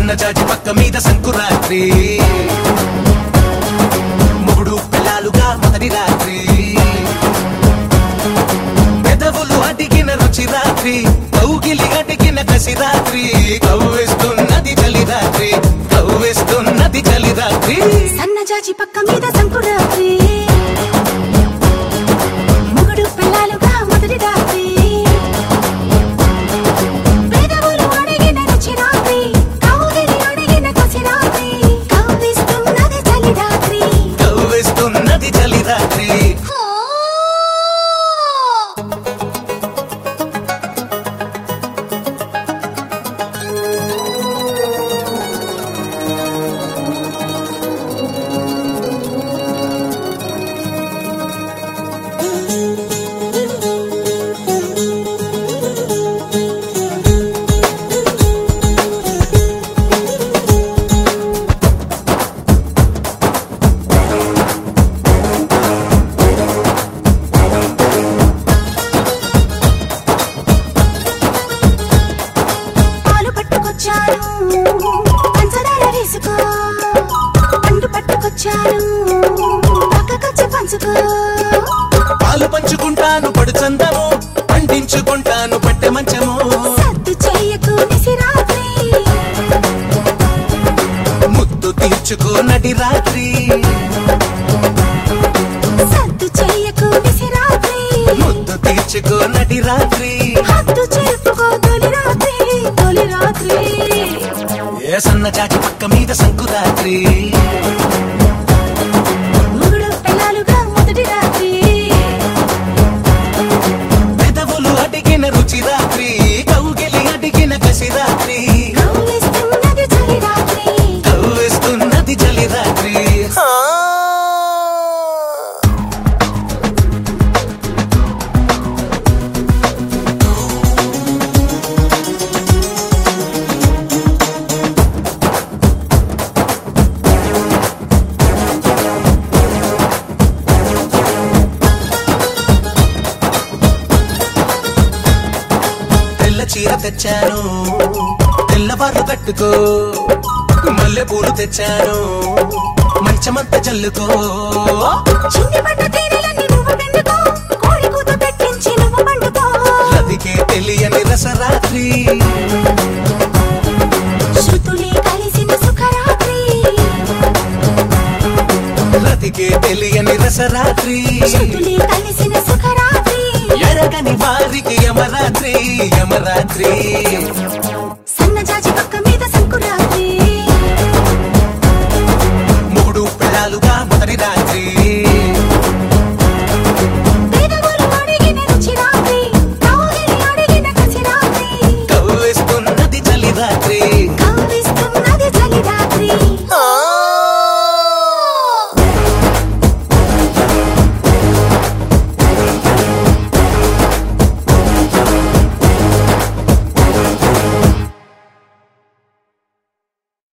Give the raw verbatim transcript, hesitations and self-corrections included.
సన్న జాజి పక్క మీద సంకురాత్రి మూడు పిల్లలుగా మొదటి రాత్రి పెదవులు అడిగిన రుచి రాత్రి కౌగిలి అడిగిన కసి రాత్రి కవ్వేస్తున్నది చలి రాత్రి కవ్వేస్తున్నది చలి రాత్రి సన్న జాజి పక్క మీద సంకురాత్రి మూడు పిల్లలుగా మొదటి రాత్రి పెదవులు అడిగిన రుచి రాత్రి కౌగిలి అడిగిన కసి రాత్రి కవ్వేస్తున్నది చలి రాత్రి కవ్వేస్తున్నది చలి రాత్రి పంచదార వేసుకో పండు పట్టుకొచ్చాను పక్కకొచ్చి పంచుకో పాలు పంచుకుంటాను పడు చందము పండించుకుంటాను పట్టె మంచము సద్దు చెయ్యకు నిసిరాత్రి ముద్దు తీర్చుకో నటి రాత్రి సద్దు చెయ్యకు నిసిరాత్రి ముద్దు తీర్చుకో నటి రాత్రి హద్దు చెప్పుకో తొలి రాత్రి తొలి రాత్రి ఏ సన్న చాచి పక్క మీద సంకురాత్రి మూడు పిల్లలుగా మొదటి రాత్రి పెదవులు అడిగిన రుచి రాత్రి కౌగిలి అడిగిన కసి రాత్రి కవ్వేస్తున్నది చలి రాత్రి కవ్వేస్తున్నది చలి రాత్రి చీర తెచ్చాను తెల్లవారు కట్టుకో మల్లె పూలు తెచ్చాను మంచమంత చల్లుకో చిన్ని పట్ట తీరలన్నీ నువ్వు పిండుకో కోడి కూత పెట్టించి నువ్వు పండుకో రతికే తెలియని రసరాత్రి శృతులే కలిసిన సుఖరాత్రి రతికే తెలియని రసరాత్రి శృతులే కలిసిన సుఖరాత్రి ఎరగని వారికి యమరాత్రి యమరాత్రి